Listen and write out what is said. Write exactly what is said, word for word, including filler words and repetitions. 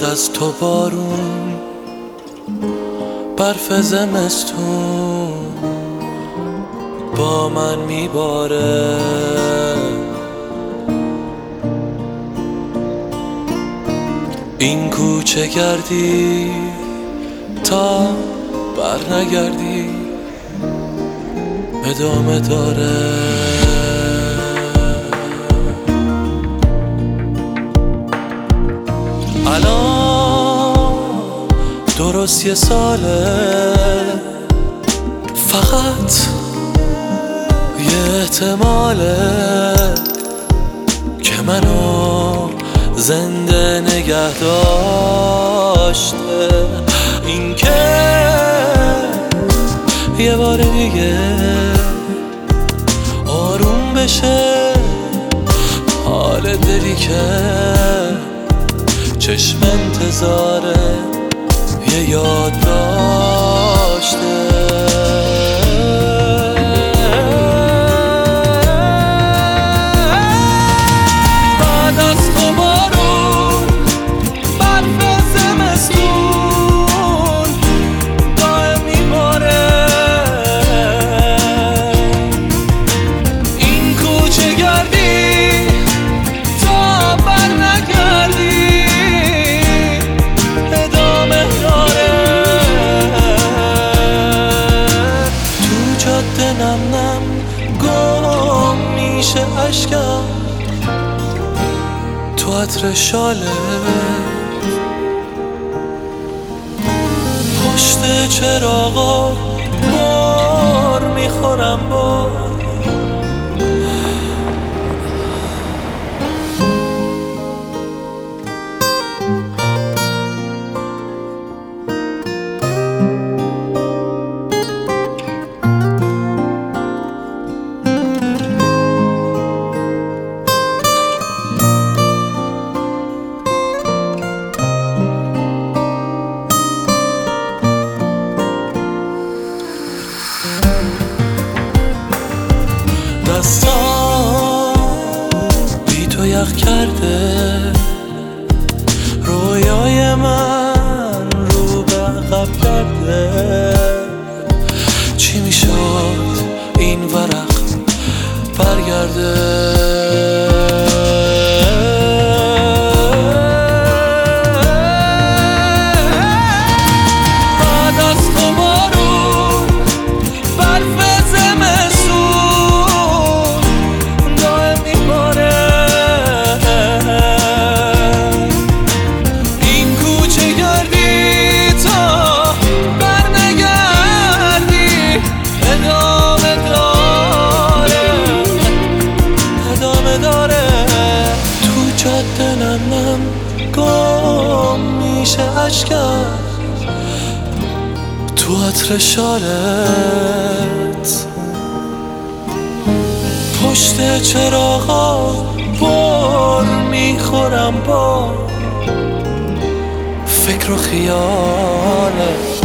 از تو بارون، برف زمستون با من میباره. این کوچه گردی تا بر نگردی ادامه داره. الان درست یه ساله، فقط یه احتماله که منو زنده نگه داشته. این که یه بار دیگه آروم بشه حال دلی که چشم انتظاره یه یاد داشته. بعد از تو بارون، برف زمستون دائم میباره. این کوچه گردی تا بر نگردی ادامه داره. تو جاده نم نم گم میشه اشکم، تو عطر شاله پشت چراغا بار میخورم با. دستام بی تو یخ کرده، رویای من رو به عقب کرده. چی میشد این ورق برگرده؟ دلم گم میشه اشکم تو عطر شالت، پشت چراغا بار میخورم با فکر و خیالت.